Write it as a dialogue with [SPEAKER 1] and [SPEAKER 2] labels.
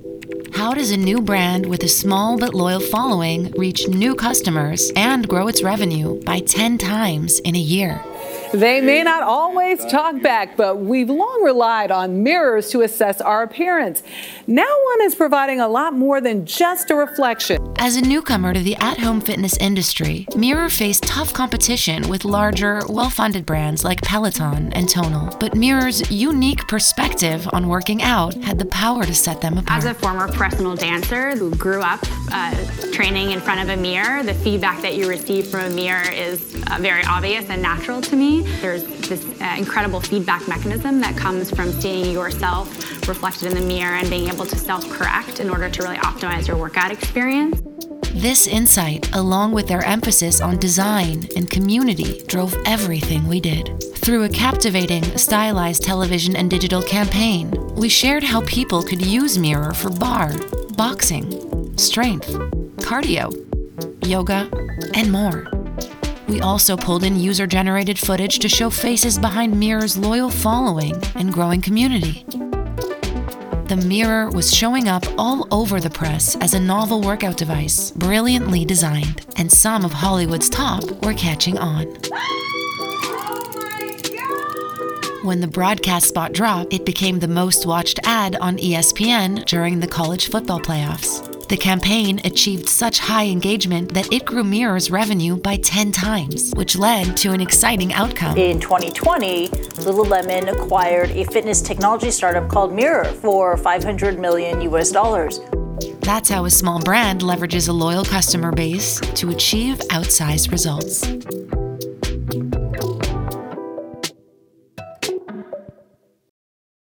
[SPEAKER 1] How does a new brand with a small but loyal following reach new customers and grow its revenue by 10 times in a year?
[SPEAKER 2] They may not always talk back, but we've long relied on mirrors to assess our appearance. Now one is providing a lot more than just a reflection.
[SPEAKER 1] As a newcomer to the at-home fitness industry, Mirror faced tough competition with larger, well-funded brands like Peloton and Tonal. But Mirror's unique perspective on working out had the power to set them apart.
[SPEAKER 3] As a former professional dancer who grew up training in front of a mirror, the feedback that you receive from a mirror is very obvious and natural to me. There's this incredible feedback mechanism that comes from seeing yourself reflected in the mirror and being able to self-correct in order to really optimize your workout experience.
[SPEAKER 1] This insight, along with their emphasis on design and community, drove everything we did. Through a captivating, stylized television and digital campaign, we shared how people could use Mirror for barre, boxing, strength, cardio, yoga, and more. We also pulled in user-generated footage to show faces behind Mirror's loyal following and growing community. The Mirror was showing up all over the press as a novel workout device, brilliantly designed, and some of Hollywood's top were catching on. When the broadcast spot dropped, it became the most watched ad on ESPN during the college football playoffs. The campaign achieved such high engagement that it grew Mirror's revenue by 10 times, which led to an exciting outcome.
[SPEAKER 4] In 2020, Lululemon acquired a fitness technology startup called Mirror for $500 million US.
[SPEAKER 1] That's how a small brand leverages a loyal customer base to achieve outsized results.